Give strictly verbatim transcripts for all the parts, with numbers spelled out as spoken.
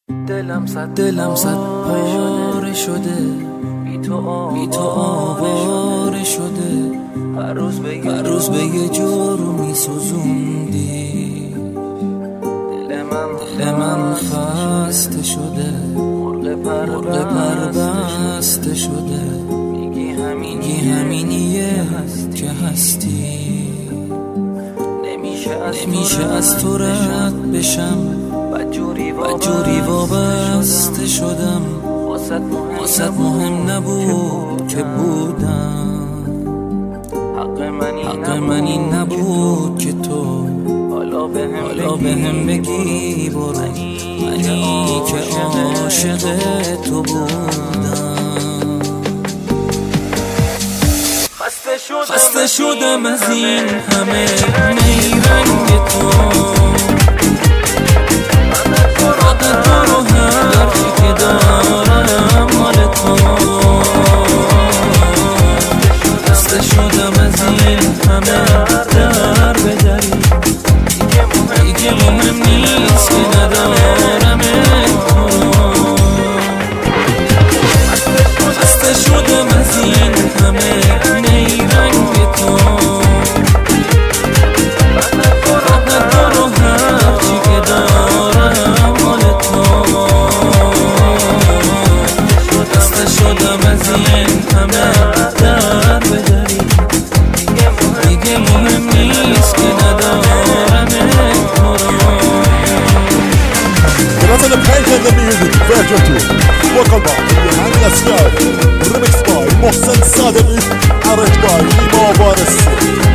دلم صد دلم صد پاره شده، بی تو بی تو آواره شده. هر روز به هر روز به یه جور میسوزوندی. دل من دل من خسته شده، مرغ پر پر بسته شده. میگی همینی همینیه که هستی. نمیشه از نمیشه از تو رد بشم. بدجوری وابسته شدم. واسط مهم نبود که بودم. حق من این نبود که تو حالا به هم بگی برو. منی که عاشق تو بودم. خسته شدم از این همه نیرنگ تو. فقط تو رو هر چی که دارم مال تو. خسته شدم از این همه در به دری. دیگه مهم نیست که ندارم تو. خسته شدم از این همه نیرنگ تو. فقط تو رو هر چی که دارم مال تو. خسته شدم از این همه در به دری. دیگه مهم نیست که ندارم تو. نزل پنج the music version two. Vocal by Yohani Asghar. Remix by محسن صادقی. Arrange by نیما وارثی.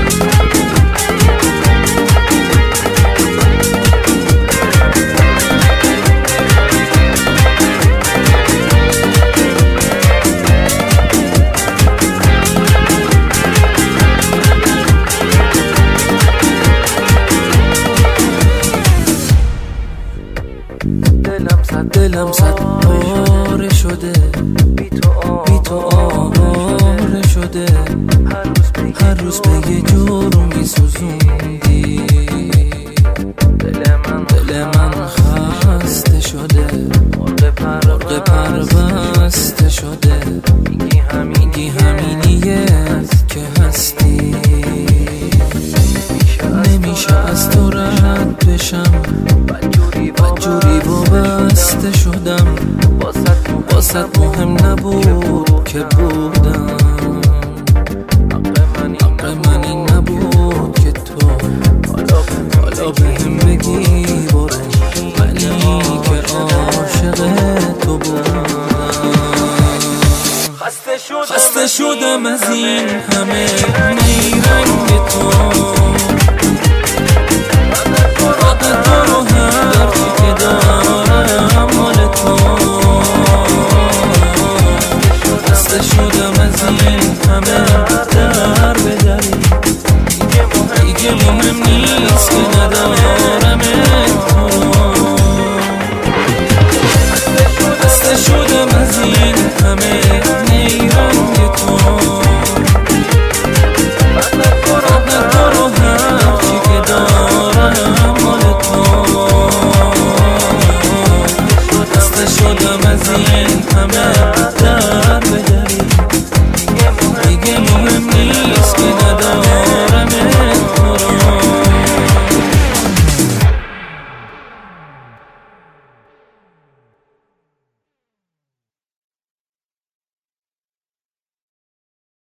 دلم صد پاره شده، بی تو آواره شده. هر روز به یه جور میسوزوندی. دل من خسته شده، مرغ پر بسته شده. میگی همینیه که هستی. نمیشه از تو رد بشم. بدجوری وابسته شدم. واسط مهم نبود که بودم. حق من این نبود که تو حالا به هم بگی برو. منی که عاشق تو بودم. خسته شدم از این همه نیرنگ تو. فقط تو رو هر چی که دارم مال تو. خسته شدم از این همه در به دری. دیگه مهم نیست که ندارم تو. خسته شدم از این همه نیرنگ تو. فقط تو رو هر چی که دارم مال تو. خسته شدم از این همه